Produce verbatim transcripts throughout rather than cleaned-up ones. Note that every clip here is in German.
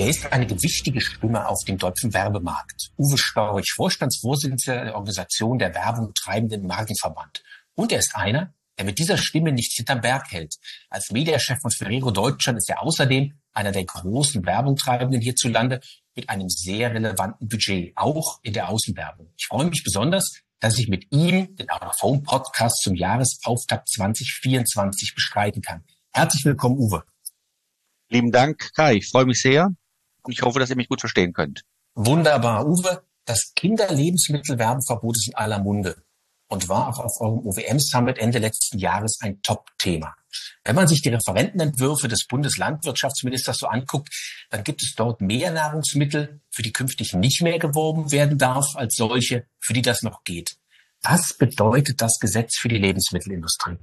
Er ist eine gewichtige Stimme auf dem deutschen Werbemarkt. Uwe Storch, Vorstandsvorsitzender der Organisation der Werbung treibenden Markenverband. Und er ist einer, der mit dieser Stimme nicht hinterm Berg hält. Als Mediachef von Ferrero Deutschland ist er außerdem einer der großen Werbungtreibenden hierzulande mit einem sehr relevanten Budget, auch in der Außenwerbung. Ich freue mich besonders, dass ich mit ihm den Out of Home Podcast zum Jahresauftakt zwanzig vierundzwanzig bestreiten kann. Herzlich willkommen, Uwe. Lieben Dank, Kai. Ich freue mich sehr und ich hoffe, dass ihr mich gut verstehen könnt. Wunderbar, Uwe. Das Kinderlebensmittelwerbeverbot ist in aller Munde und war auch auf eurem O W M-Summit Ende letzten Jahres ein Top-Thema. Wenn man sich die Referentenentwürfe des Bundeslandwirtschaftsministers so anguckt, dann gibt es dort mehr Nahrungsmittel, für die künftig nicht mehr geworben werden darf, als solche, für die das noch geht. Was bedeutet das Gesetz für die Lebensmittelindustrie?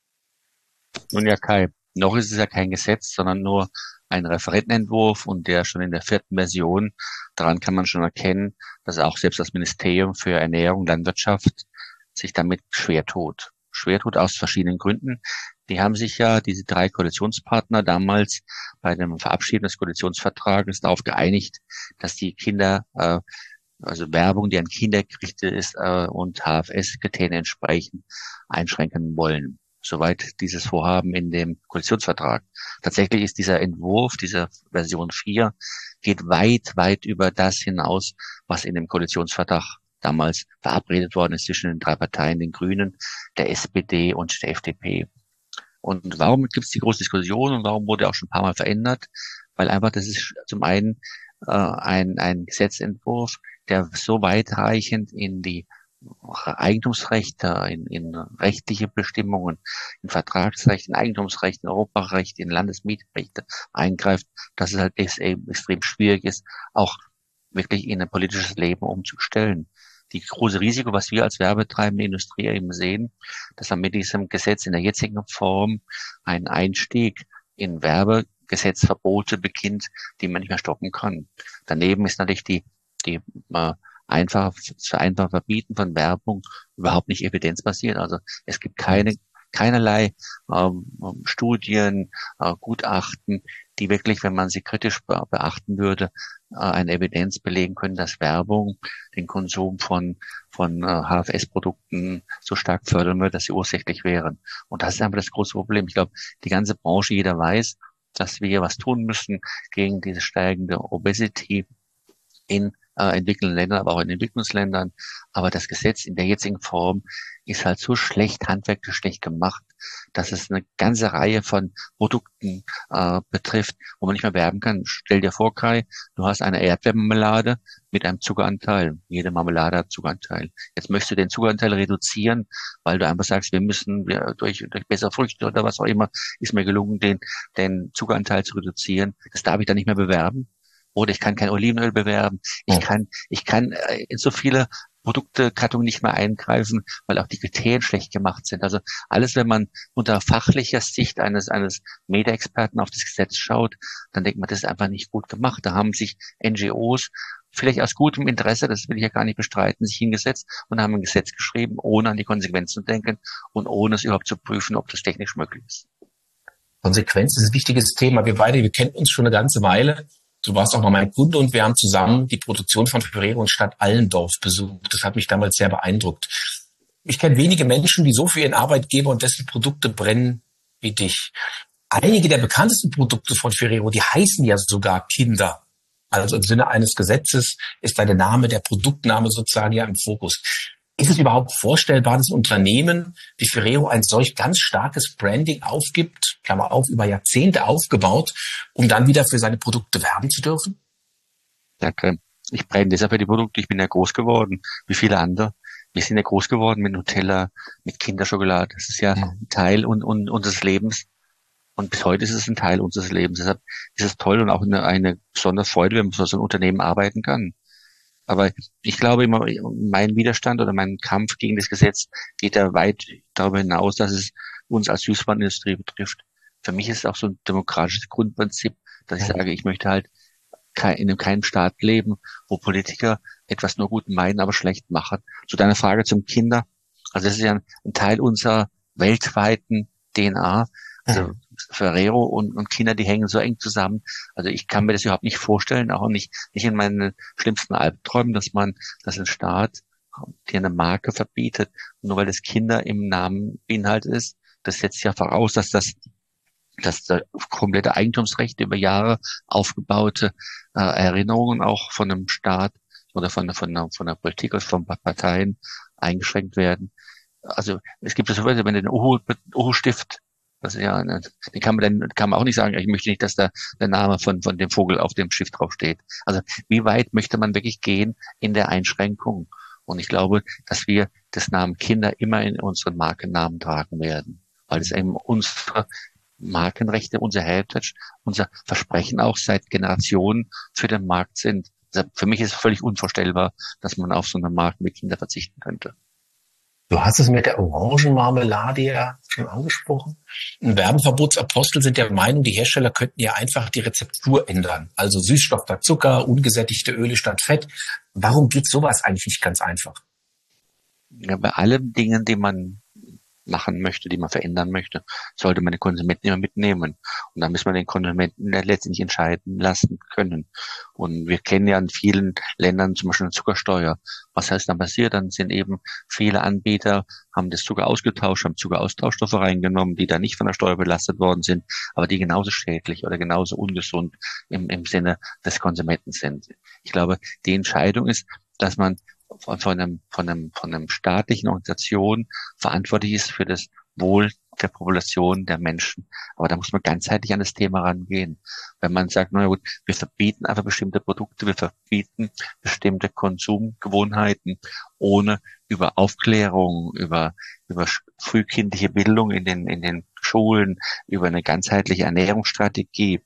Nun ja, Kai, noch ist es ja kein Gesetz, sondern nur ein Referentenentwurf und der schon in der vierten Version. Daran kann man schon erkennen, dass auch selbst das Ministerium für Ernährung und Landwirtschaft sich damit schwer tut. Schwer tut aus verschiedenen Gründen. Die haben sich ja, diese drei Koalitionspartner, damals bei dem Verabschieden des Koalitionsvertrages darauf geeinigt, dass die Kinder, äh, also Werbung, die an Kinder gerichtet ist äh, und H F S-Kriterien entsprechend einschränken wollen. Soweit dieses Vorhaben in dem Koalitionsvertrag. Tatsächlich ist dieser Entwurf, dieser Version vier, geht weit, weit über das hinaus, was in dem Koalitionsvertrag damals verabredet worden ist zwischen den drei Parteien, den Grünen, der S P D und der F D P. Und warum gibt es die große Diskussion und warum wurde auch schon ein paar Mal verändert? Weil einfach das ist zum einen äh, ein, ein Gesetzentwurf, der so weitreichend in die Eigentumsrechte, in, in rechtliche Bestimmungen, in Vertragsrecht, in Eigentumsrecht, in Europarecht, in Landesmietrechte eingreift, dass es halt extrem schwierig ist, auch wirklich in ein politisches Leben umzustellen. Die große Risiko, was wir als werbetreibende Industrie eben sehen, dass man mit diesem Gesetz in der jetzigen Form einen Einstieg in Werbegesetzverbote beginnt, die man nicht mehr stoppen kann. Daneben ist natürlich die, die äh, einfach, zu einfach Verbieten von Werbung überhaupt nicht evidenzbasiert. Also es gibt keine, keinerlei ähm, Studien, äh, Gutachten, die wirklich, wenn man sie kritisch be- beachten würde, äh, eine Evidenz belegen können, dass Werbung den Konsum von von äh, H F S-Produkten so stark fördern würde, dass sie ursächlich wären. Und das ist einfach das große Problem. Ich glaube, die ganze Branche, jeder weiß, dass wir was tun müssen gegen diese steigende Obesity in äh, entwickelnden Ländern, aber auch in Entwicklungsländern. Aber das Gesetz in der jetzigen Form ist halt so schlecht, handwerklich schlecht gemacht, dass es eine ganze Reihe von Produkten äh, betrifft, wo man nicht mehr werben kann. Stell dir vor, Kai, du hast eine Erdbeermarmelade mit einem Zuckeranteil. Jede Marmelade hat Zuckeranteil. Jetzt möchtest du den Zuckeranteil reduzieren, weil du einfach sagst, wir müssen wir, durch, durch bessere Früchte oder was auch immer, ist mir gelungen, den, den Zuckeranteil zu reduzieren. Das darf ich dann nicht mehr bewerben. Oder ich kann kein Olivenöl bewerben. Ich kann, ich kann in so viele Produktegattungen nicht mehr eingreifen, weil auch die Kriterien schlecht gemacht sind. Also alles, wenn man unter fachlicher Sicht eines, eines Media-Experten auf das Gesetz schaut, dann denkt man, das ist einfach nicht gut gemacht. Da haben sich N G Os vielleicht aus gutem Interesse, das will ich ja gar nicht bestreiten, sich hingesetzt und haben ein Gesetz geschrieben, ohne an die Konsequenzen zu denken und ohne es überhaupt zu prüfen, ob das technisch möglich ist. Konsequenz ist ein wichtiges Thema. Wir beide, wir kennen uns schon eine ganze Weile. Du warst auch mal mein Kunde und wir haben zusammen die Produktion von Ferrero in Stadt Allendorf besucht. Das hat mich damals sehr beeindruckt. Ich kenne wenige Menschen, die so für ihren Arbeitgeber und dessen Produkte brennen wie dich. Einige der bekanntesten Produkte von Ferrero, die heißen ja sogar Kinder. Also im Sinne eines Gesetzes ist da der Name, der Produktname sozusagen ja im Fokus. Ist es überhaupt vorstellbar, dass ein Unternehmen wie Ferrero ein solch ganz starkes Branding aufgibt, Klammer auf, über Jahrzehnte aufgebaut, um dann wieder für seine Produkte werben zu dürfen? Danke. Ich brenne deshalb für die Produkte. Ich bin ja groß geworden, wie viele andere. Wir sind ja groß geworden mit Nutella, mit Kinderschokolade. Das ist ja ein Teil un- un- unseres Lebens. Und bis heute ist es ein Teil unseres Lebens. Deshalb ist es toll und auch eine, eine besondere Freude, wenn man für so ein Unternehmen arbeiten kann. Aber ich glaube immer, mein Widerstand oder mein Kampf gegen das Gesetz geht da weit darüber hinaus, dass es uns als Süßwarenindustrie betrifft. Für mich ist es auch so ein demokratisches Grundprinzip, dass ich sage, ich möchte halt in keinem Staat leben, wo Politiker etwas nur gut meinen, aber schlecht machen. Zu deiner Frage zum Kinder. Also das ist ja ein Teil unserer weltweiten D N A. Also Ferrero und, und Kinder, die hängen so eng zusammen. Also ich kann mir das überhaupt nicht vorstellen, auch nicht, nicht in meinen schlimmsten Albträumen, dass man, dass ein Staat dir eine Marke verbietet, nur weil das Kinder im Namen beinhaltet ist. Das setzt ja voraus, dass das, dass das komplette Eigentumsrecht über Jahre aufgebaute äh, Erinnerungen auch von einem Staat oder von, von, der, von der Politik oder von Parteien eingeschränkt werden. Also es gibt das so, wenn den Uhu-Stift, das ist ja, eine, den kann man dann kann man auch nicht sagen, ich möchte nicht, dass da der Name von von dem Vogel auf dem Stift draufsteht. Also wie weit möchte man wirklich gehen in der Einschränkung? Und ich glaube, dass wir das Namen Kinder immer in unseren Markennamen tragen werden, weil es eben unsere Markenrechte, unser Heritage, unser Versprechen auch seit Generationen für den Markt sind. Also für mich ist es völlig unvorstellbar, dass man auf so eine Marke mit Kinder verzichten könnte. Du hast es mit der Orangenmarmelade ja schon angesprochen. Werbeverbotsapostel sind der Meinung, die Hersteller könnten ja einfach die Rezeptur ändern. Also Süßstoff statt Zucker, ungesättigte Öle statt Fett. Warum geht sowas eigentlich nicht ganz einfach? Ja, bei allen Dingen, die man machen möchte, die man verändern möchte, sollte man den Konsumenten immer mitnehmen. Und da muss man den Konsumenten letztendlich entscheiden lassen können. Und wir kennen ja in vielen Ländern zum Beispiel eine Zuckersteuer. Was heißt dann passiert? Dann sind eben viele Anbieter, haben das Zucker ausgetauscht, haben Zuckeraustauschstoffe reingenommen, die da nicht von der Steuer belastet worden sind, aber die genauso schädlich oder genauso ungesund im, im Sinne des Konsumenten sind. Ich glaube, die Entscheidung ist, dass man von, von einem, von einem, von einem staatlichen Organisation verantwortlich ist für das Wohl der Population der Menschen. Aber da muss man ganzheitlich an das Thema rangehen. Wenn man sagt, na gut, wir verbieten einfach bestimmte Produkte, wir verbieten bestimmte Konsumgewohnheiten, ohne über Aufklärung, über, über frühkindliche Bildung in den, in den Schulen, über eine ganzheitliche Ernährungsstrategie,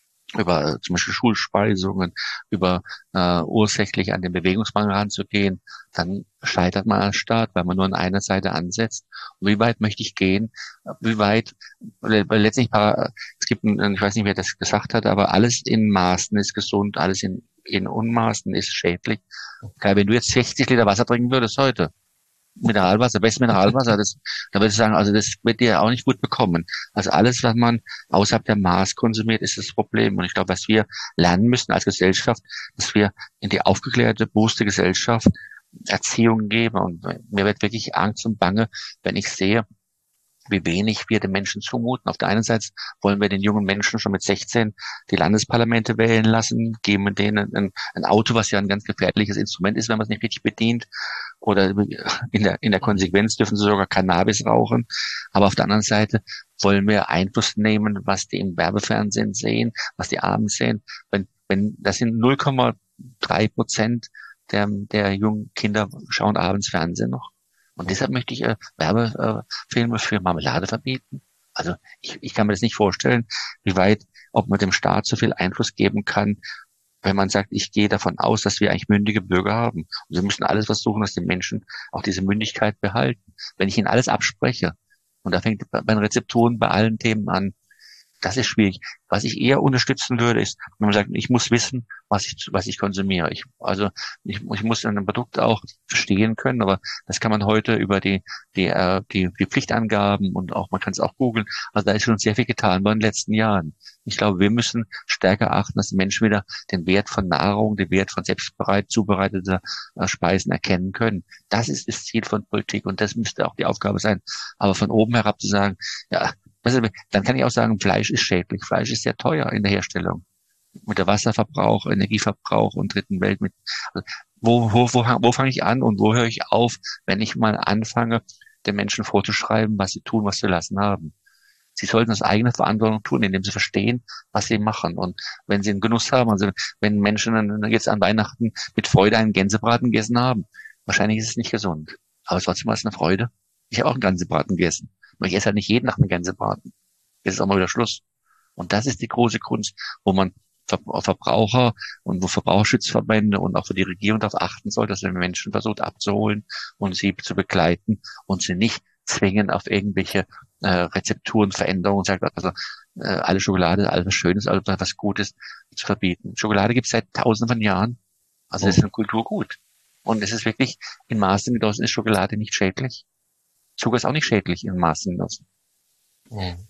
über zum Beispiel Schulspeisungen, über äh, ursächlich an den Bewegungsmangel ranzugehen, dann scheitert man als Staat, weil man nur an einer Seite ansetzt. Und wie weit möchte ich gehen? Wie weit, weil letztlich, es gibt, ein, ich weiß nicht, wer das gesagt hat, aber alles in Maßen ist gesund, alles in, in Unmaßen ist schädlich. Klar, wenn du jetzt sechzig Liter Wasser trinken würdest heute, Mineralwasser, bestes Mineralwasser, das, da würde ich sagen, also das wird dir auch nicht gut bekommen. Also alles, was man außerhalb der Maß konsumiert, ist das Problem. Und ich glaube, was wir lernen müssen als Gesellschaft, dass wir in die aufgeklärte, bewusste Gesellschaft Erziehung geben. Und mir wird wirklich Angst und Bange, wenn ich sehe, wie wenig wir den Menschen zumuten. Auf der einen Seite wollen wir den jungen Menschen schon mit sechzehn die Landesparlamente wählen lassen, geben denen ein, ein Auto, was ja ein ganz gefährliches Instrument ist, wenn man es nicht richtig bedient. Oder in der, in der Konsequenz dürfen sie sogar Cannabis rauchen. Aber auf der anderen Seite wollen wir Einfluss nehmen, was die im Werbefernsehen sehen, was die abends sehen. Wenn, wenn, das sind null Komma drei Prozent der, der jungen Kinder schauen abends Fernsehen noch. Und deshalb möchte ich äh, Werbefilme äh, für Marmelade verbieten. Also ich, ich kann mir das nicht vorstellen, wie weit, ob man dem Staat so viel Einfluss geben kann, wenn man sagt, ich gehe davon aus, dass wir eigentlich mündige Bürger haben. Und wir müssen alles versuchen, dass die Menschen auch diese Mündigkeit behalten. Wenn ich ihnen alles abspreche, und da fängt bei den Rezepturen bei allen Themen an, das ist schwierig. Was ich eher unterstützen würde, ist, wenn man sagt, ich muss wissen, was ich, was ich konsumiere. Ich, also, ich, ich muss ein Produkt auch verstehen können, aber das kann man heute über die, die, äh, die, die Pflichtangaben und auch, man kann es auch googeln. Also da ist schon sehr viel getan worden in den letzten Jahren. Ich glaube, wir müssen stärker achten, dass die Menschen wieder den Wert von Nahrung, den Wert von selbstbereit zubereiteter äh, Speisen erkennen können. Das ist das Ziel von Politik und das müsste auch die Aufgabe sein. Aber von oben herab zu sagen, ja, dann kann ich auch sagen, Fleisch ist schädlich. Fleisch ist sehr teuer in der Herstellung. Mit der Wasserverbrauch, Energieverbrauch und dritten Welt. Mit, also wo, wo, wo, wo fange ich an und wo höre ich auf, wenn ich mal anfange, den Menschen vorzuschreiben, was sie tun, was sie lassen haben. Sie sollten das eigene Verantwortung tun, indem sie verstehen, was sie machen. Und wenn sie einen Genuss haben, also wenn Menschen jetzt an Weihnachten mit Freude einen Gänsebraten gegessen haben, wahrscheinlich ist es nicht gesund. Aber trotzdem war es eine Freude. Ich habe auch einen Gänsebraten gegessen. Nur ich esse halt nicht jeden Tag einen Gänsebraten. Jetzt ist auch mal wieder Schluss. Und das ist die große Kunst, wo man Verbraucher und wo Verbraucherschutzverbände und auch für die Regierung darauf achten soll, dass man Menschen versucht abzuholen und sie zu begleiten und sie nicht zwingen auf irgendwelche äh, Rezepturen, Veränderungen, sagt also äh, alle Schokolade, alles was Schönes, alles was Gutes zu verbieten. Schokolade gibt es seit tausenden von Jahren. Also das ist ein Kulturgut. Und es ist wirklich in Maßen genossen, ist Schokolade nicht schädlich. Zucker ist auch nicht schädlich in Maßen genossen.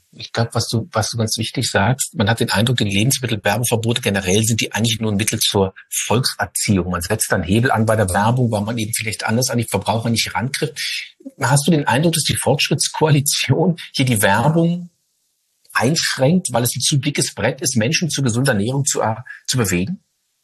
Ich glaube, was du, was du ganz wichtig sagst, man hat den Eindruck, die Lebensmittelwerbeverbote generell sind die eigentlich nur ein Mittel zur Volkserziehung. Man setzt dann Hebel an bei der Werbung, weil man eben vielleicht anders an die Verbraucher nicht rantrifft. Hast du den Eindruck, dass die Fortschrittskoalition hier die Werbung einschränkt, weil es ein zu dickes Brett ist, Menschen zu gesunder Ernährung zu, äh, zu bewegen?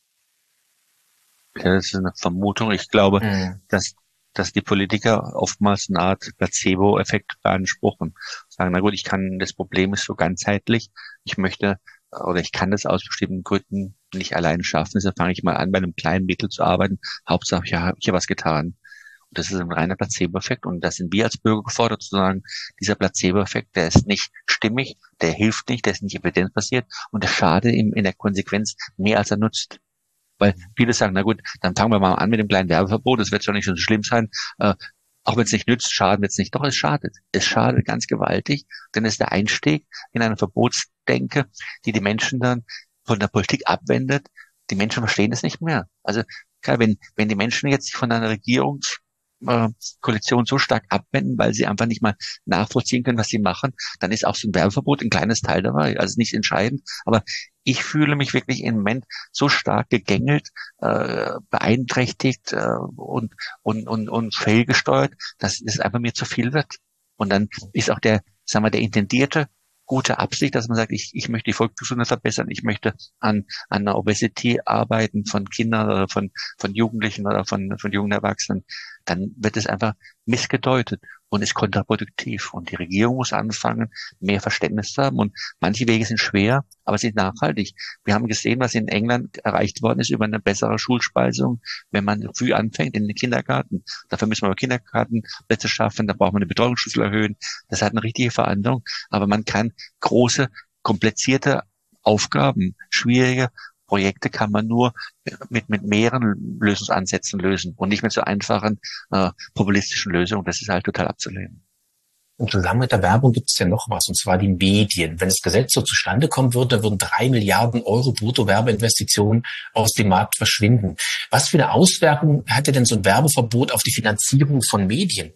Ja, das ist eine Vermutung. Ich glaube, Mhm. dass dass die Politiker oftmals eine Art Placebo-Effekt beanspruchen. Sagen, na gut, ich kann, das Problem ist so ganzheitlich. Ich möchte, oder ich kann das aus bestimmten Gründen nicht allein schaffen. Deshalb fange ich mal an, bei einem kleinen Mittel zu arbeiten. Hauptsache, ich habe hier was getan. Und das ist ein reiner Placebo-Effekt. Und da sind wir als Bürger gefordert zu sagen, dieser Placebo-Effekt, der ist nicht stimmig, der hilft nicht, der ist nicht evidenzbasiert und der schadet ihm in der Konsequenz mehr, als er nutzt. Weil viele sagen, na gut, dann fangen wir mal an mit dem kleinen Werbeverbot, das wird schon nicht so schlimm sein. Äh, auch wenn es nicht nützt, schaden wird es nicht. Doch, es schadet. Es schadet ganz gewaltig, denn es ist der Einstieg in eine Verbotsdenke, die die Menschen dann von der Politik abwendet. Die Menschen verstehen es nicht mehr. Also klar, wenn, wenn die Menschen jetzt sich von einer Regierungs äh, Koalition so stark abwenden, weil sie einfach nicht mal nachvollziehen können, was sie machen, dann ist auch so ein Werbeverbot ein kleines Teil dabei. Also nicht entscheidend, aber ich fühle mich wirklich im Moment so stark gegängelt, äh, beeinträchtigt äh, und, und, und, und fehlgesteuert, dass es einfach mir zu viel wird. Und dann ist auch der, sagen wir, der intendierte gute Absicht, dass man sagt, ich, ich möchte die Volksgesundheit verbessern, ich möchte an, an der Obesity arbeiten von Kindern oder von, von Jugendlichen oder von, von jungen Erwachsenen, dann wird es einfach missgedeutet und ist kontraproduktiv. Und die Regierung muss anfangen, mehr Verständnis zu haben. Und manche Wege sind schwer, aber sind nachhaltig. Wir haben gesehen, was in England erreicht worden ist über eine bessere Schulspeisung, wenn man früh anfängt in den Kindergarten. Dafür müssen wir aber Kindergartenplätze schaffen, da braucht man eine Betreuungsschlüssel erhöhen. Das hat eine richtige Veränderung. Aber man kann große, komplizierte Aufgaben, schwierige Projekte kann man nur mit, mit mehreren Lösungsansätzen lösen und nicht mit so einfachen äh, populistischen Lösungen. Das ist halt total abzulehnen. Und zusammen mit der Werbung gibt es ja noch was, und zwar die Medien. Wenn das Gesetz so zustande kommen würde, dann würden drei Milliarden Euro Brutto-Werbeinvestitionen aus dem Markt verschwinden. Was für eine Auswirkung hätte denn so ein Werbeverbot auf die Finanzierung von Medien?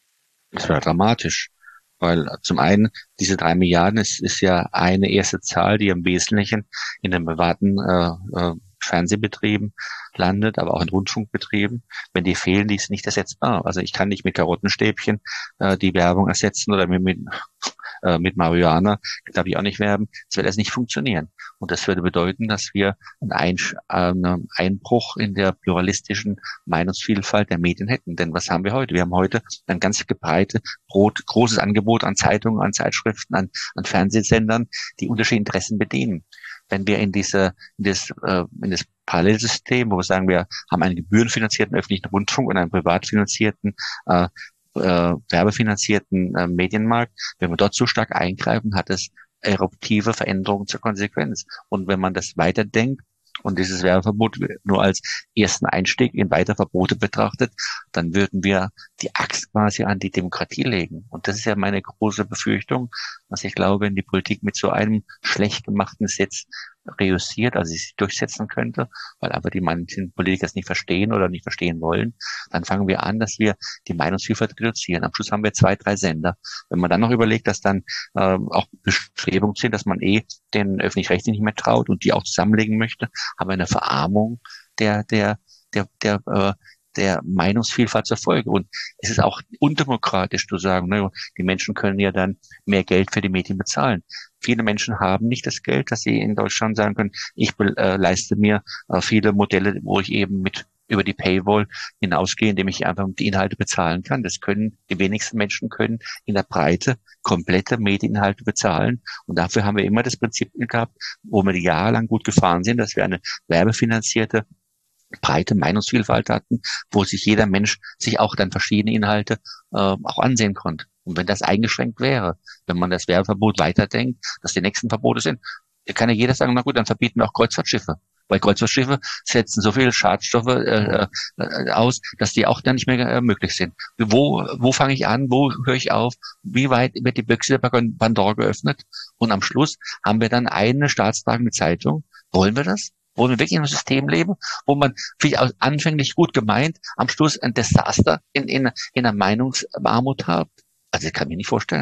Das wäre dramatisch. Weil zum einen, diese drei Milliarden ist, ist ja eine erste Zahl, die im Wesentlichen in den privaten äh, äh, Fernsehbetrieben landet, aber auch in Rundfunkbetrieben. Wenn die fehlen, die ist nicht ersetzbar. Also ich kann nicht mit Karottenstäbchen äh, die Werbung ersetzen oder mit, mit, äh, mit Marihuana, darf ich auch nicht werben. Das wird also nicht funktionieren. Und das würde bedeuten, dass wir einen Ein- Einbruch in der pluralistischen Meinungsvielfalt der Medien hätten. Denn was haben wir heute? Wir haben heute ein ganz gebreite, großes Angebot an Zeitungen, an Zeitschriften, an, an Fernsehsendern, die unterschiedliche Interessen bedienen. Wenn wir in diese, in das, äh, in das Parallelsystem, wo wir sagen, wir haben einen gebührenfinanzierten öffentlichen Rundfunk und einen privat finanzierten, äh, äh, werbefinanzierten äh, Medienmarkt, wenn wir dort so stark eingreifen, hat es eruptive Veränderungen zur Konsequenz. Und wenn man das weiterdenkt und dieses Werbeverbot nur als ersten Einstieg in weitere Verbote betrachtet, dann würden wir die Axt quasi an die Demokratie legen. Und das ist ja meine große Befürchtung, dass ich glaube, wenn die Politik mit so einem schlecht gemachten Gesetz reüssiert, also sich durchsetzen könnte, weil aber die manchen Politiker es nicht verstehen oder nicht verstehen wollen, dann fangen wir an, dass wir die Meinungsvielfalt reduzieren. Am Schluss haben wir zwei, drei Sender. Wenn man dann noch überlegt, dass dann äh, auch Bestrebungen sind, dass man eh den Öffentlich-Rechtlichen nicht mehr traut und die auch zusammenlegen möchte, haben wir eine Verarmung der der der der äh, der Meinungsvielfalt zur Folge. Und es ist auch undemokratisch zu sagen, ne, die Menschen können ja dann mehr Geld für die Medien bezahlen. Viele Menschen haben nicht das Geld, dass sie in Deutschland sagen können, ich äh, leiste mir äh, viele Modelle, wo ich eben mit über die Paywall hinausgehe, indem ich einfach die Inhalte bezahlen kann. Das können die wenigsten Menschen können in der Breite komplette Medieninhalte bezahlen. Und dafür haben wir immer das Prinzip gehabt, wo wir jahrelang gut gefahren sind, dass wir eine werbefinanzierte breite Meinungsvielfalt hatten, wo sich jeder Mensch sich auch dann verschiedene Inhalte äh, auch ansehen konnte. Und wenn das eingeschränkt wäre, wenn man das Werbeverbot weiterdenkt, dass die nächsten Verbote sind, kann ja jeder sagen, na gut, dann verbieten wir auch Kreuzfahrtschiffe. Weil Kreuzfahrtschiffe setzen so viele Schadstoffe äh, äh, aus, dass die auch dann nicht mehr äh, möglich sind. Wo wo fange ich an? Wo höre ich auf? Wie weit wird die Büchse der Pandora geöffnet? Und am Schluss haben wir dann eine staatstragende Zeitung. Wollen wir das? Wollen wir wirklich in einem System leben, wo man vielleicht anfänglich gut gemeint, am Schluss ein Desaster in, in, in einer Meinungsarmut hat? Also das kann ich mir nicht vorstellen.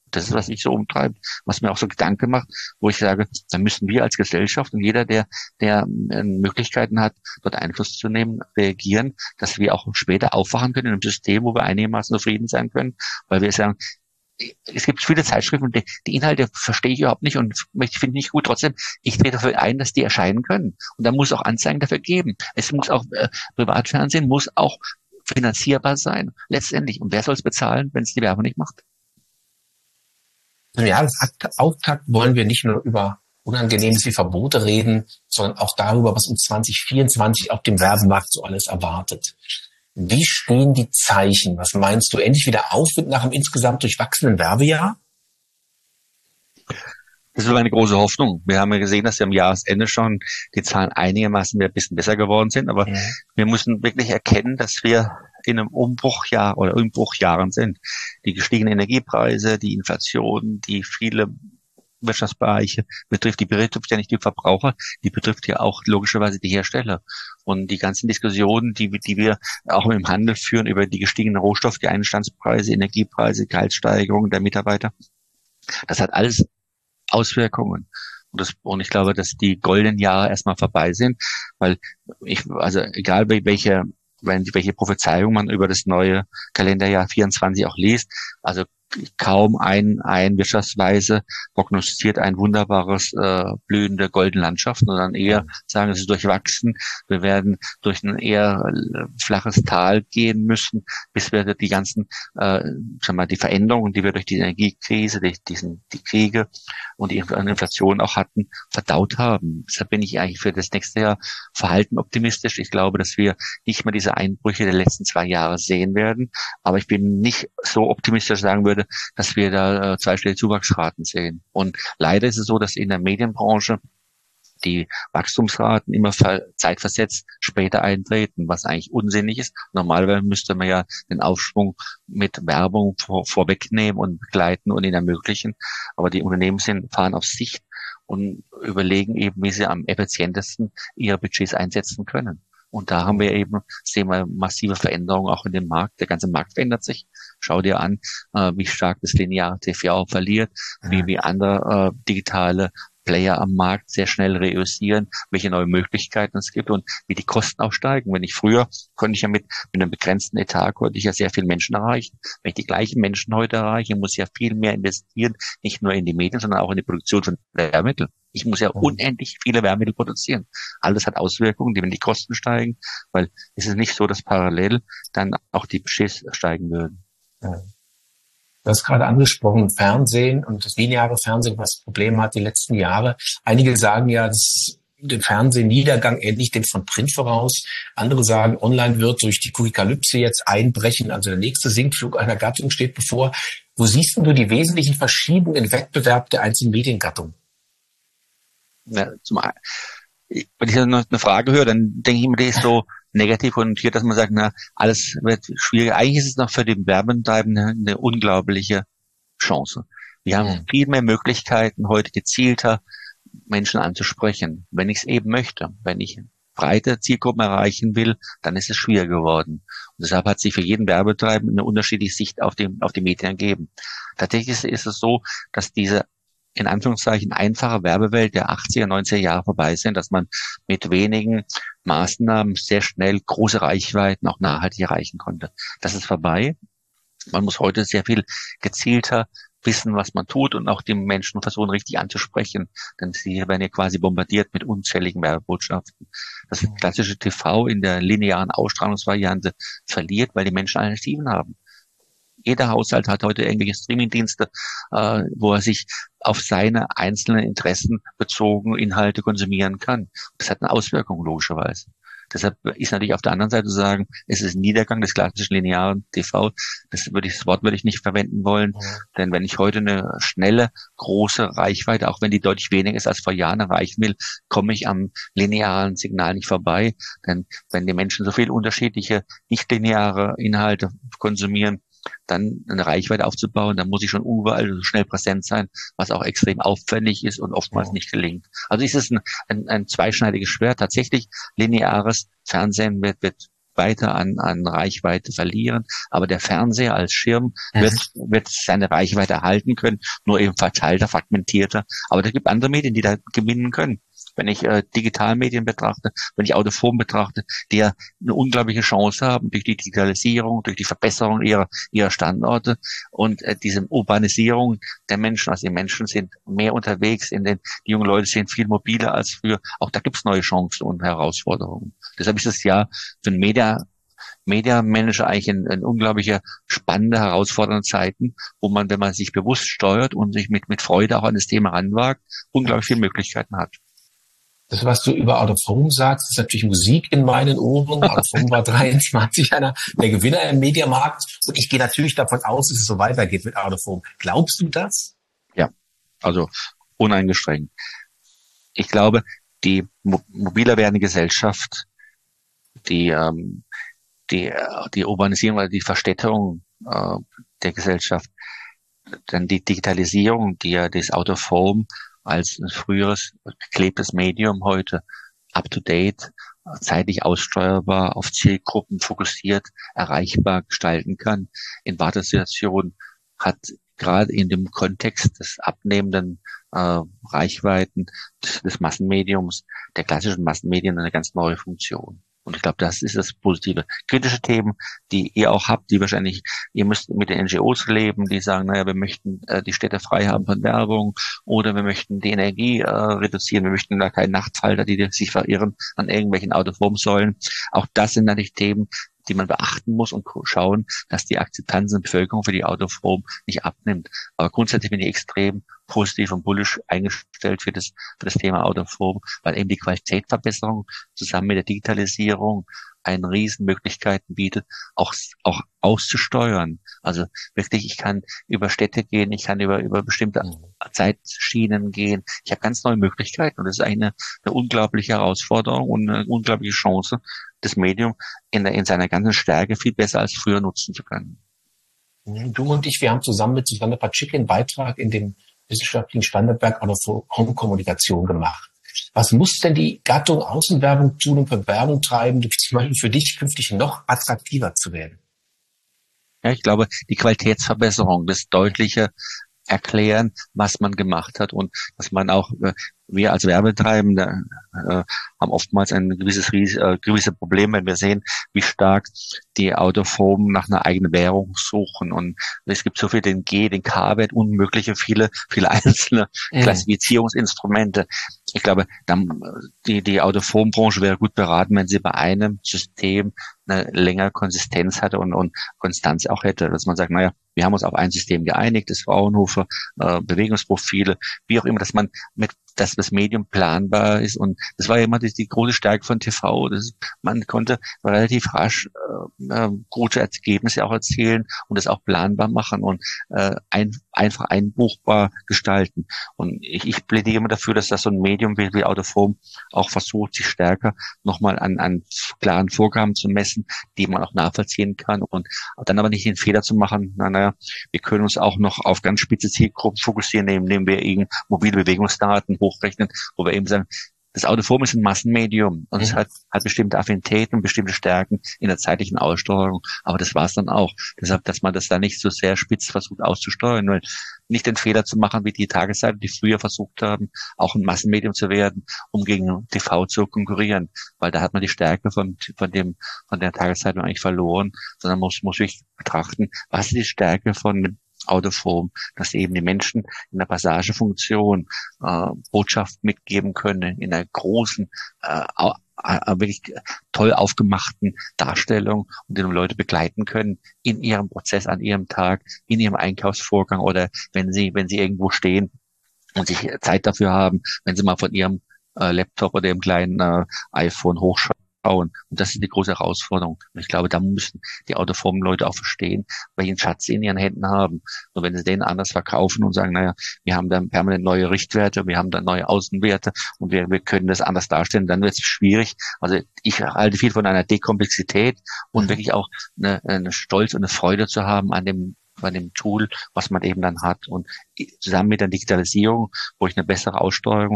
Das ist, was mich so umtreibt, was mir auch so Gedanken macht, wo ich sage, da müssen wir als Gesellschaft und jeder, der, der äh, Möglichkeiten hat, dort Einfluss zu nehmen, reagieren, dass wir auch später aufwachen können in einem System, wo wir einigermaßen zufrieden sein können, weil wir sagen, es gibt viele Zeitschriften, die, die Inhalte verstehe ich überhaupt nicht und ich finde nicht gut. Trotzdem, ich trete dafür ein, dass die erscheinen können. Und da muss es auch Anzeigen dafür geben. Es muss auch, äh, Privatfernsehen muss auch finanzierbar sein, letztendlich. Und wer soll es bezahlen, wenn es die Werbung nicht macht? Im Jahresauftakt wollen wir nicht nur über Unangenehmes wie Verbote reden, sondern auch darüber, was uns zwanzig vierundzwanzig auf dem Werbemarkt so alles erwartet. Wie stehen die Zeichen? Was meinst du? Endlich wieder Aufwind nach einem insgesamt durchwachsenen Werbejahr? Das ist eine große Hoffnung. Wir haben ja gesehen, dass ja am Jahresende schon die Zahlen einigermaßen wieder ein bisschen besser geworden sind. Aber ja. wir müssen wirklich erkennen, dass wir in einem Umbruchjahr oder Umbruchjahren sind. Die gestiegenen Energiepreise, die Inflation, die viele Wirtschaftsbereiche betrifft, die betrifft ja nicht die Verbraucher, die betrifft ja auch logischerweise die Hersteller. Und die ganzen Diskussionen, die, die wir auch im Handel führen über die gestiegenen Rohstoffe, die Einstandspreise, Energiepreise, Gehaltssteigerungen der Mitarbeiter, das hat alles Auswirkungen. Und, das, und ich glaube, dass die goldenen Jahre erstmal vorbei sind, weil ich, also egal welche, wenn, welche Prophezeiung man über das neue Kalenderjahr vierundzwanzig auch liest, also kaum ein, ein Wirtschaftsweise prognostiziert ein wunderbares, äh, blühende goldene Landschaft, sondern eher sagen, es ist durchwachsen. Wir werden durch ein eher flaches Tal gehen müssen, bis wir die ganzen, äh, sagen wir mal, die Veränderungen, die wir durch die Energiekrise, durch diesen, die Kriege und die Inflation auch hatten, verdaut haben. Deshalb bin ich eigentlich für das nächste Jahr verhalten optimistisch. Ich glaube, dass wir nicht mehr diese Einbrüche der letzten zwei Jahre sehen werden. Aber ich bin nicht so optimistisch, sagen würde, dass wir da äh, zweistellige Zuwachsraten sehen. Und leider ist es so, dass in der Medienbranche die Wachstumsraten immer zeitversetzt später eintreten, was eigentlich unsinnig ist. Normalerweise müsste man ja den Aufschwung mit Werbung vor, vorwegnehmen und begleiten und ihn ermöglichen. Aber die Unternehmen sind, fahren auf Sicht und überlegen eben, wie sie am effizientesten ihre Budgets einsetzen können. Und da haben wir eben, sehen wir massive Veränderungen auch in dem Markt. Der ganze Markt verändert sich. Schau dir an, äh, wie stark das lineare T V verliert, wie, wie andere äh, digitale Player am Markt sehr schnell reüssieren, welche neue Möglichkeiten es gibt und wie die Kosten auch steigen. Wenn ich früher, konnte ich ja mit, mit einem begrenzten Etat, konnte ich ja sehr viele Menschen erreichen. Wenn ich die gleichen Menschen heute erreiche, muss ich ja viel mehr investieren, nicht nur in die Medien, sondern auch in die Produktion von Lehrmitteln. Ich muss ja unendlich viele Werbemittel produzieren. Alles hat Auswirkungen, die wenn die Kosten steigen, weil es ist nicht so, dass parallel dann auch die Budgets steigen würden. Ja. Du hast gerade angesprochen, Fernsehen und das lineare Fernsehen, was Probleme hat die letzten Jahre. Einige sagen ja, dass der Fernsehniedergang ähnlich dem von Print voraus. Andere sagen, online wird durch die Kugikalypse jetzt einbrechen. Also der nächste Sinkflug einer Gattung steht bevor. Wo siehst du die wesentlichen Verschiebungen im Wettbewerb der einzelnen Mediengattungen? Ja, zum einen, wenn ich noch eine Frage höre, dann denke ich mir, die ist so negativ konnotiert, dass man sagt, na, alles wird schwieriger. Eigentlich ist es noch für den Werbetreibenden eine, eine unglaubliche Chance. Wir haben mhm. viel mehr Möglichkeiten, heute gezielter Menschen anzusprechen, wenn ich es eben möchte. Wenn ich breite Zielgruppen erreichen will, dann ist es schwieriger geworden. Und deshalb hat sich für jeden Werbetreibenden eine unterschiedliche Sicht auf die, auf die Medien gegeben. Tatsächlich ist es so, dass diese in Anführungszeichen einfache Werbewelt der achtziger, neunziger Jahre vorbei sind, dass man mit wenigen Maßnahmen sehr schnell große Reichweiten auch nachhaltig erreichen konnte. Das ist vorbei. Man muss heute sehr viel gezielter wissen, was man tut und auch die Menschen versuchen, richtig anzusprechen. Denn sie werden ja quasi bombardiert mit unzähligen Werbebotschaften. Das klassische T V in der linearen Ausstrahlungsvariante verliert, weil die Menschen Alternativen haben. Jeder Haushalt hat heute irgendwelche Streamingdienste, äh, wo er sich auf seine einzelnen Interessen bezogen Inhalte konsumieren kann. Das hat eine Auswirkung, logischerweise. Deshalb ist natürlich auf der anderen Seite zu sagen, es ist ein Niedergang des klassischen linearen T V. Das würde ich, das Wort würde ich nicht verwenden wollen. Ja. Denn wenn ich heute eine schnelle, große Reichweite, auch wenn die deutlich weniger ist als vor Jahren erreichen will, komme ich am linearen Signal nicht vorbei. Denn wenn die Menschen so viel unterschiedliche, nicht lineare Inhalte konsumieren, dann eine Reichweite aufzubauen, dann muss ich schon überall so schnell präsent sein, was auch extrem aufwendig ist und oftmals ja. nicht gelingt. Also ist es ein, ein, ein zweischneidiges Schwert. Tatsächlich lineares Fernsehen wird, wird weiter an, an Reichweite verlieren. Aber der Fernseher als Schirm Mhm. wird, wird seine Reichweite erhalten können, nur eben verteilter, fragmentierter. Aber es gibt andere Medien, die da gewinnen können. Wenn ich äh, Digitalmedien betrachte, wenn ich Autoform betrachte, die ja eine unglaubliche Chance haben durch die Digitalisierung, durch die Verbesserung ihrer ihrer Standorte und äh, diese Urbanisierung der Menschen. Also die Menschen sind mehr unterwegs, in den die jungen Leute sind viel mobiler als früher. Auch da gibt es neue Chancen und Herausforderungen. Deshalb ist das Jahr für einen Media Media-Manager eigentlich ein, ein unglaublicher spannende, herausfordernde Zeiten, wo man, wenn man sich bewusst steuert und sich mit mit Freude auch an das Thema ranwagt, unglaublich viele Möglichkeiten hat. Das, was du über Out of Home sagst, ist natürlich Musik in meinen Ohren. Out of Home war dreiundzwanzig einer der Gewinner im Mediamarkt. Und ich gehe natürlich davon aus, dass es so weitergeht mit Out of Home. Glaubst du das? Ja, also uneingeschränkt. Ich glaube, die mo- mobiler werdende Gesellschaft, die ähm, die äh, die Urbanisierung oder die Verstädterung äh, der Gesellschaft, dann die Digitalisierung, die ja das Out of Home als ein früheres geklebtes Medium heute up to date, zeitlich aussteuerbar, auf Zielgruppen fokussiert, erreichbar gestalten kann. In Wartesituationen hat gerade in dem Kontext des abnehmenden äh, Reichweiten des, des Massenmediums, der klassischen Massenmedien eine ganz neue Funktion. Und ich glaube, das ist das Positive. Kritische Themen, die ihr auch habt, die wahrscheinlich, ihr müsst mit den N G Os leben, die sagen, naja, wir möchten äh, die Städte frei haben von Werbung oder wir möchten die Energie äh, reduzieren, wir möchten da keinen Nachtfalter, die sich verirren an irgendwelchen Autoformsäulen. Auch das sind natürlich Themen, die man beachten muss und schauen, dass die Akzeptanz in der Bevölkerung für die Autoform nicht abnimmt. Aber grundsätzlich bin ich extrem positiv und bullish eingestellt für das, für das Thema Autoform, weil eben die Qualitätsverbesserung zusammen mit der Digitalisierung einen riesen Möglichkeiten bietet, auch, auch auszusteuern. Also wirklich, ich kann über Städte gehen, ich kann über, über bestimmte Zeitschienen gehen. Ich habe ganz neue Möglichkeiten und das ist eine, eine unglaubliche Herausforderung und eine unglaubliche Chance, das Medium in, der, in seiner ganzen Stärke viel besser als früher nutzen zu können. Du und ich, wir haben zusammen mit Susanne Patschicke einen Beitrag in dem wissenschaftlichen Standardwerk Out of Home Kommunikation gemacht. Was muss denn die Gattung Außenwerbung tun, um für Werbung treiben, zum Beispiel für dich künftig noch attraktiver zu werden? Ja, ich glaube, die Qualitätsverbesserung, das deutliche Erklären, was man gemacht hat und dass man auch, äh, wir als Werbetreibende äh, haben oftmals ein gewisses äh, gewisse Problem, wenn wir sehen, wie stark die Autoformen nach einer eigenen Währung suchen. Und es gibt so viel den G, den K-Wert, unmögliche, viele, viele einzelne mhm. Klassifizierungsinstrumente. Ich glaube, dann, die, die Autoformbranche wäre gut beraten, wenn sie bei einem System eine längere Konsistenz hatte und, und Konstanz auch hätte, dass man sagt, naja, wir haben uns auf ein System geeinigt, das Fraunhofer, äh, Bewegungsprofile, wie auch immer, dass man mit, dass das Medium planbar ist. Und das war ja immer die, die große Stärke von T V. Das, man konnte relativ rasch äh, gute Ergebnisse auch erzielen und das auch planbar machen und äh, ein, einfach einbuchbar gestalten. Und ich, ich plädiere immer dafür, dass das so ein Medium wie, wie Autoform auch versucht, sich stärker nochmal an, an klaren Vorgaben zu messen, die man auch nachvollziehen kann und dann aber nicht den Fehler zu machen, na, naja, wir können uns auch noch auf ganz spitze Zielgruppen fokussieren, indem wir eben mobile Bewegungsdaten hochrechnen, wo wir eben sagen, das Autoform ist ein Massenmedium und mhm. es hat, hat bestimmte Affinitäten und bestimmte Stärken in der zeitlichen Aussteuerung, aber das war's dann auch. Deshalb, dass man das da nicht so sehr spitz versucht auszusteuern, weil nicht den Fehler zu machen, wie die Tageszeiten, die früher versucht haben, auch ein Massenmedium zu werden, um gegen T V zu konkurrieren, weil da hat man die Stärke von von dem von der Tageszeitung eigentlich verloren, sondern muss muss ich betrachten, was ist die Stärke von Autoform, dass eben die Menschen in der Passagefunktion äh, Botschaft mitgeben können, in einer großen, äh, äh, wirklich toll aufgemachten Darstellung und die Leute begleiten können in ihrem Prozess, an ihrem Tag, in ihrem Einkaufsvorgang oder wenn sie, wenn sie irgendwo stehen und sich Zeit dafür haben, wenn sie mal von ihrem äh, Laptop oder ihrem kleinen äh, iPhone hochschauen. Und das ist die große Herausforderung. Und ich glaube, da müssen die Autoformen-Leute auch verstehen, welchen Schatz sie in ihren Händen haben. Und wenn sie den anders verkaufen und sagen, naja, wir haben dann permanent neue Richtwerte, wir haben dann neue Außenwerte und wir, wir können das anders darstellen, dann wird es schwierig. Also ich halte viel von einer Dekomplexität und wirklich auch eine, eine Stolz und eine Freude zu haben an dem bei dem Tool, was man eben dann hat. Und zusammen mit der Digitalisierung, wo ich eine bessere Aussteuerung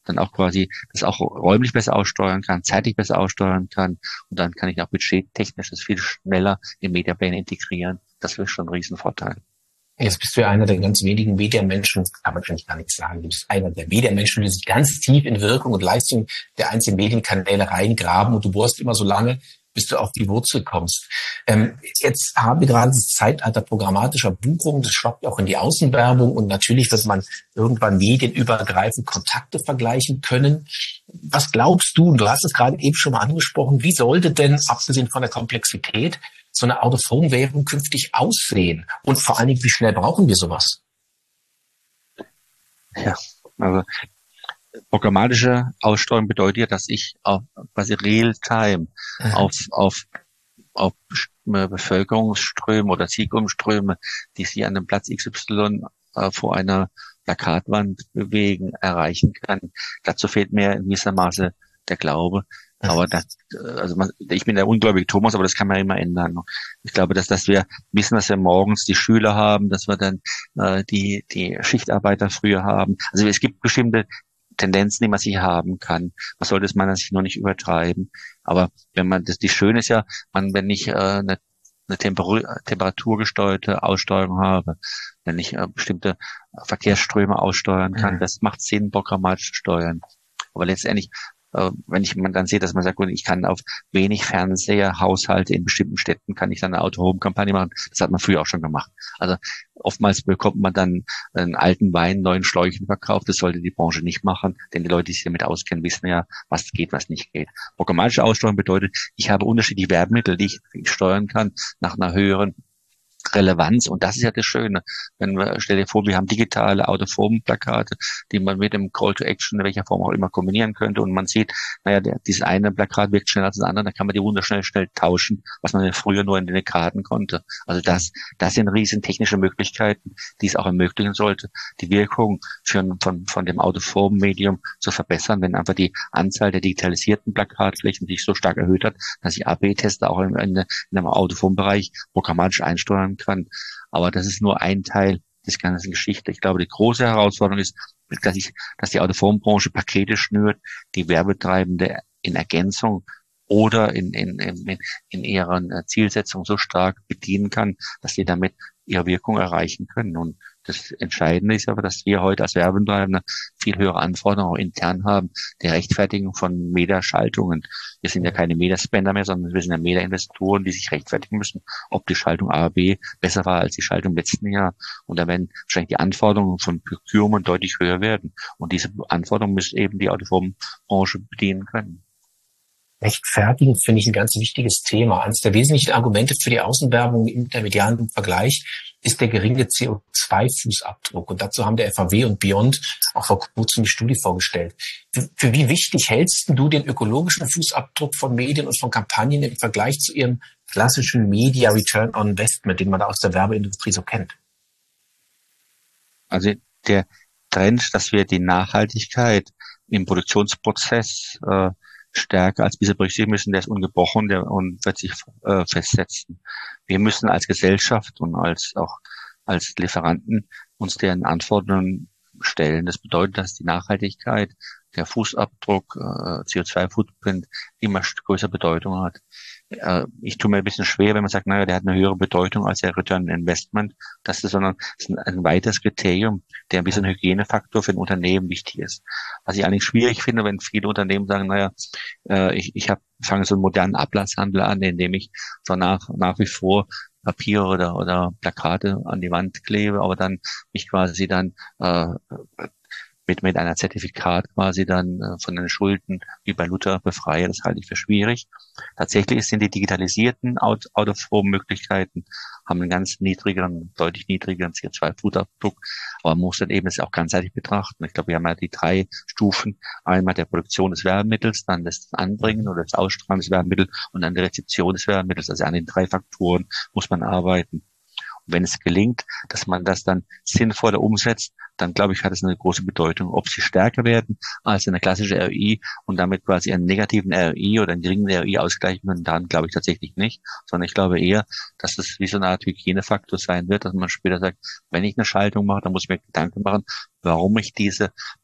dann auch quasi das auch räumlich besser aussteuern kann, zeitlich besser aussteuern kann und dann kann ich auch budgettechnisch das viel schneller in Mediaplan integrieren. Das wäre schon ein Riesenvorteil. Jetzt bist du ja einer der ganz wenigen Medienmenschen, kann man eigentlich gar nicht sagen, du bist einer der Medienmenschen, die sich ganz tief in Wirkung und Leistung der einzelnen Medienkanäle reingraben und du bohrst immer so lange, bis du auf die Wurzel kommst. Ähm, jetzt haben wir gerade das Zeitalter programmatischer Buchungen, das schwappt auch in die Außenwerbung und natürlich wird man irgendwann medienübergreifend Kontakte vergleichen können. Was glaubst du, und du hast es gerade eben schon mal angesprochen, wie sollte denn, abgesehen von der Komplexität, so eine Out-of-Home-Währung künftig aussehen? Und vor allen Dingen, wie schnell brauchen wir sowas? Ja, also programmatische Aussteuerung bedeutet ja, dass ich auf, quasi real-time mhm. auf, auf, auf Bevölkerungsströme oder Zielgruppenströme, die sich an einem Platz X Y äh, vor einer Plakatwand bewegen, erreichen kann. Dazu fehlt mir in gewisser Maße der Glaube. Aber das, also man, ich bin der ungläubige Thomas, aber das kann man immer ändern. Ich glaube, dass, dass wir wissen, dass wir morgens die Schüler haben, dass wir dann äh, die die Schichtarbeiter früher haben. Also es gibt bestimmte Tendenzen, die man sich haben kann. Man sollte es meiner Sicht noch nicht übertreiben. Aber wenn man das, die Schöne ist ja, man, wenn ich äh, eine, eine Temper- temperaturgesteuerte Aussteuerung habe, wenn ich äh, bestimmte Verkehrsströme aussteuern kann, mhm. das macht Sinn, programmatisch zu steuern. Aber letztendlich, äh, wenn ich man dann sehe, dass man sagt, gut, ich kann auf wenig Fernseher, Haushalte in bestimmten Städten, kann ich dann eine Auto-Home-Kampagne machen. Das hat man früher auch schon gemacht. Also oftmals bekommt man dann einen alten Wein, neuen Schläuchen verkauft. Das sollte die Branche nicht machen, denn die Leute, die sich damit auskennen, wissen ja, was geht, was nicht geht. Programmatische Aussteuerung bedeutet, ich habe unterschiedliche Werbemittel, die ich, die ich steuern kann, nach einer höheren Relevanz. Und das ist ja das Schöne. Wenn wir, stell dir vor, wir haben digitale Out-of-Home-Plakate, die man mit dem Call to Action in welcher Form auch immer kombinieren könnte. Und man sieht, naja, der, dieses eine Plakat wirkt schneller als das andere, da kann man die wunderschnell schnell tauschen, was man ja früher nur in den Karten konnte. Also das, das sind riesen technische Möglichkeiten, die es auch ermöglichen sollte, die Wirkung für, von, von dem Out-of-Home-Medium zu verbessern, wenn einfach die Anzahl der digitalisierten Plakatflächen sich so stark erhöht hat, dass ich A B-Tester auch in, in, in einem Out-of-Home-Bereich programmatisch einsteuern kann. Aber das ist nur ein Teil des ganzen Geschichte. Ich glaube, die große Herausforderung ist, dass ich, dass die Autophonbranche Pakete schnürt, die Werbetreibende in Ergänzung oder in, in, in, in ihren Zielsetzungen so stark bedienen kann, dass sie damit ihre Wirkung erreichen können. Und das Entscheidende ist aber, dass wir heute als Werbetreibende viel höhere Anforderungen auch intern haben, die Rechtfertigung von Meta-Schaltungen. Wir sind ja keine Meta-Spender mehr, sondern wir sind ja Meta-Investoren, die sich rechtfertigen müssen, ob die Schaltung A, B besser war als die Schaltung im letzten Jahr. Und da werden wahrscheinlich die Anforderungen von Procurement deutlich höher werden. Und diese Anforderungen müssen eben die Autophonbranche bedienen können. Rechtfertigen finde ich ein ganz wichtiges Thema. Eines der wesentlichen Argumente für die Außenwerbung im intermediaren Vergleich ist der geringe C O zwei Fußabdruck. Und dazu haben der F A W und Beyond auch vor kurzem die Studie vorgestellt. Für, für wie wichtig hältst du den ökologischen Fußabdruck von Medien und von Kampagnen im Vergleich zu ihrem klassischen Media Return on Investment, den man da aus der Werbeindustrie so kennt? Also der Trend, dass wir die Nachhaltigkeit im Produktionsprozess äh, stärker als bisher berücksichtigen müssen, der ist ungebrochen der, und wird sich äh, festsetzen. Wir müssen als Gesellschaft und als auch als Lieferanten uns deren Anforderungen stellen. Das bedeutet, dass die Nachhaltigkeit, der Fußabdruck, äh, C O zwei Footprint immer größere Bedeutung hat. Äh, ich tue mir ein bisschen schwer, wenn man sagt, naja, der hat eine höhere Bedeutung als der Return on Investment. Das ist, sondern das ist ein, ein weiteres Kriterium, der ein bisschen ein Hygienefaktor für ein Unternehmen wichtig ist. Was ich eigentlich schwierig finde, wenn viele Unternehmen sagen, naja, äh, ich, ich hab, fange so einen modernen Ablasshandel an, indem ich so nach, nach wie vor Papier oder, oder Plakate an die Wand klebe, aber dann mich quasi dann äh, mit mit einer Zertifikat quasi dann äh, von den Schulden wie bei Luther befreie. Das halte ich für schwierig. Tatsächlich sind die digitalisierten Out-of-Home-Möglichkeiten haben einen ganz niedrigeren, deutlich niedrigeren C O zwei Fußabdruck, aber man muss dann eben es auch ganzheitlich betrachten. Ich glaube, wir haben ja die drei Stufen, einmal der Produktion des Werbemittels, dann das Anbringen oder das Ausstrahlen des Werbemittels und dann die Rezeption des Werbemittels. Also an den drei Faktoren muss man arbeiten. Und wenn es gelingt, dass man das dann sinnvoller umsetzt, dann glaube ich, hat es eine große Bedeutung. Ob sie stärker werden als eine klassische R O I und damit quasi einen negativen R O I oder einen geringen R O I ausgleichen können, dann glaube ich tatsächlich nicht, sondern ich glaube eher, dass das wie so eine Art Hygienefaktor sein wird, dass man später sagt, wenn ich eine Schaltung mache, dann muss ich mir Gedanken machen, warum ich diese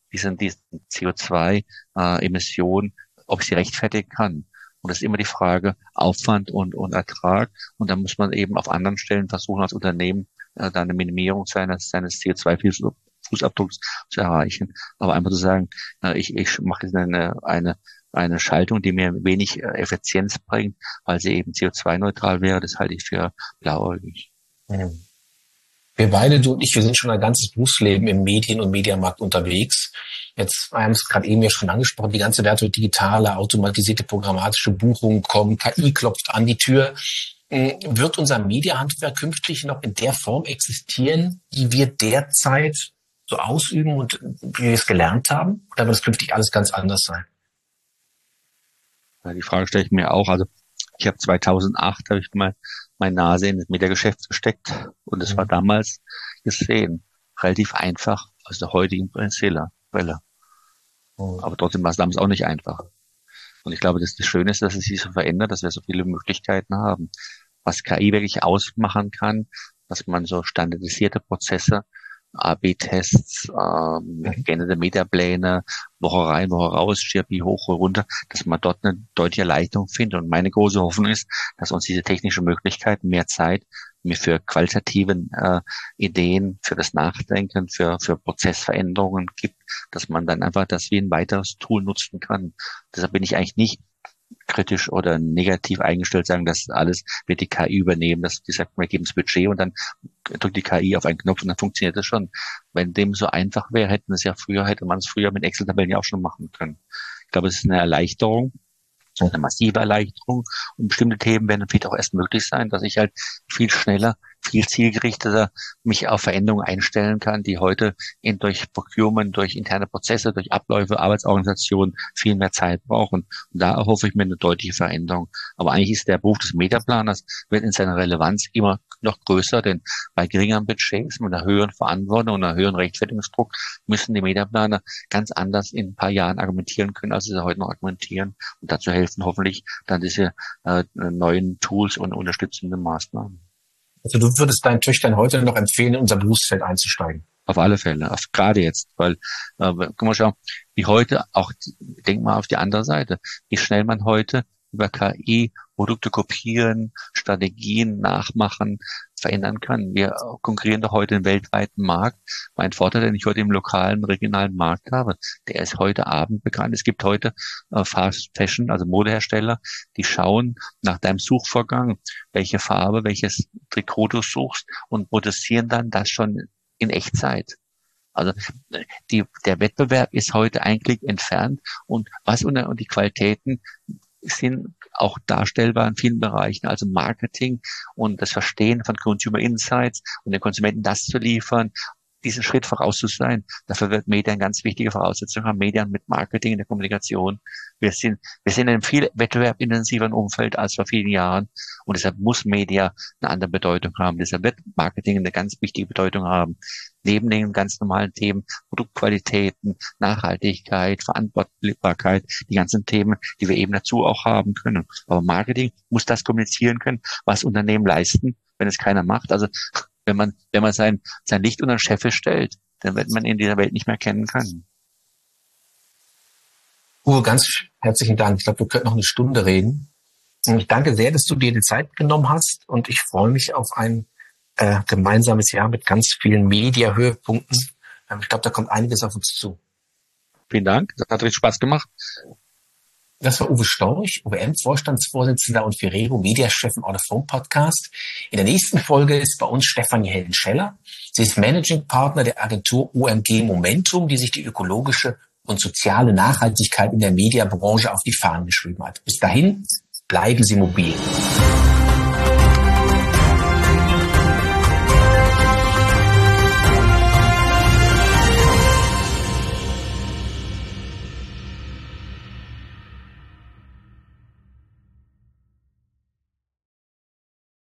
diesen, diesen C O zwei Emissionen, ob ich sie rechtfertigen kann. Und das ist immer die Frage Aufwand und, und Ertrag. Und da muss man eben auf anderen Stellen versuchen, als Unternehmen äh, da eine Minimierung seines, seines C O zwei Fußabdrucks zu erreichen. Aber einfach zu sagen, äh, ich, ich mache jetzt eine, eine, eine Schaltung, die mir wenig äh, Effizienz bringt, weil sie eben C O zwei neutral wäre, das halte ich für blauäugig. Mhm. Wir beide, du und ich, wir sind schon ein ganzes Berufsleben im Medien- und Mediamarkt unterwegs. Jetzt haben es gerade eben ja schon angesprochen, die ganze Welt wird digitale, automatisierte, programmatische Buchungen kommen, K I klopft an die Tür. Wird unser Mediahandwerk künftig noch in der Form existieren, die wir derzeit so ausüben und wie wir es gelernt haben? Oder wird es künftig alles ganz anders sein? Die Frage stelle ich mir auch. Also ich habe zweitausendacht, habe ich mal meine Nase in das Mediageschäft gesteckt und es mhm. war damals gesehen relativ einfach aus der heutigen Brille. Mhm. Aber trotzdem war es damals auch nicht einfach. Und ich glaube, dass das Schöne ist, dass es sich so verändert, dass wir so viele Möglichkeiten haben. Was K I wirklich ausmachen kann, dass man so standardisierte Prozesse, A B Tests, ähm, mhm. geänderte Metapläne, Woche rein, Woche raus, G R P hoch, runter, dass man dort eine deutliche Erleichterung findet. Und meine große Hoffnung ist, dass uns diese technischen Möglichkeiten mehr Zeit mir für qualitative äh, Ideen, für das Nachdenken, für für Prozessveränderungen gibt, dass man dann einfach das wie ein weiteres Tool nutzen kann. Deshalb bin ich eigentlich nicht kritisch oder negativ eingestellt, sagen, dass alles wird die K I übernehmen, dass die sagt, wir geben das Budget und dann drückt die K I auf einen Knopf und dann funktioniert das schon. Wenn dem so einfach wäre, hätten es ja früher, hätte man es früher mit Excel-Tabellen ja auch schon machen können. Ich glaube, es ist eine Erleichterung, eine massive Erleichterung und bestimmte Themen werden vielleicht auch erst möglich sein, dass ich halt viel schneller, viel zielgerichteter mich auf Veränderungen einstellen kann, die heute in, durch Procurement, durch interne Prozesse, durch Abläufe, Arbeitsorganisationen viel mehr Zeit brauchen. Und da erhoffe ich mir eine deutliche Veränderung. Aber eigentlich ist der Beruf des Mediaplaners wird in seiner Relevanz immer noch größer, denn bei geringeren Budgets, mit einer höheren Verantwortung und einem höheren Rechtfertigungsdruck müssen die Mediaplaner ganz anders in ein paar Jahren argumentieren können, als sie heute noch argumentieren. Und dazu helfen hoffentlich dann diese äh, neuen Tools und unterstützenden Maßnahmen. Also du würdest deinen Töchtern heute noch empfehlen, in unser Berufsfeld einzusteigen? Auf alle Fälle, auf, gerade jetzt, weil, äh, guck mal, schau, wie heute, auch, denk mal auf die andere Seite, wie schnell man heute über K I Produkte kopieren, Strategien nachmachen, verändern kann. Wir konkurrieren doch heute im weltweiten Markt. Mein Vorteil, den ich heute im lokalen, regionalen Markt habe, der ist heute Abend bekannt. Es gibt heute äh, Fast Fashion, also Modehersteller, die schauen nach deinem Suchvorgang, welche Farbe, welches Trikot du suchst und produzieren dann das schon in Echtzeit. Also die, der Wettbewerb ist heute eigentlich entfernt und was unter und die Qualitäten sind auch darstellbar in vielen Bereichen, also Marketing und das Verstehen von Consumer Insights und den Konsumenten das zu liefern, diesen Schritt voraus zu sein. Dafür wird Media eine ganz wichtige Voraussetzung haben, Medien mit Marketing in der Kommunikation. Wir sind, wir sind in einem viel wettbewerbsintensiveren Umfeld als vor vielen Jahren und deshalb muss Media eine andere Bedeutung haben. Deshalb wird Marketing eine ganz wichtige Bedeutung haben. Neben den ganz normalen Themen, Produktqualitäten, Nachhaltigkeit, Verantwortbarkeit, die ganzen Themen, die wir eben dazu auch haben können. Aber Marketing muss das kommunizieren können, was Unternehmen leisten, wenn es keiner macht. Also wenn man, wenn man sein, sein Licht unter den Scheffel stellt, dann wird man in dieser Welt nicht mehr kennen können. Uwe, ganz herzlichen Dank. Ich glaube, wir könnten noch eine Stunde reden. Und ich danke sehr, dass du dir die Zeit genommen hast und ich freue mich auf ein äh, gemeinsames Jahr mit ganz vielen Media-Höhepunkten. Ähm, ich glaube, da kommt einiges auf uns zu. Vielen Dank. Das hat richtig Spaß gemacht. Das war Uwe Storch, O W M-Vorstandsvorsitzender und Ferrero Mediachef im Out-of-Home Podcast. In der nächsten Folge ist bei uns Stefanie Heldenscheller. Sie ist Managing Partner der Agentur O M G Momentum, die sich die ökologische und soziale Nachhaltigkeit in der Mediabranche auf die Fahnen geschrieben hat. Bis dahin, bleiben Sie mobil.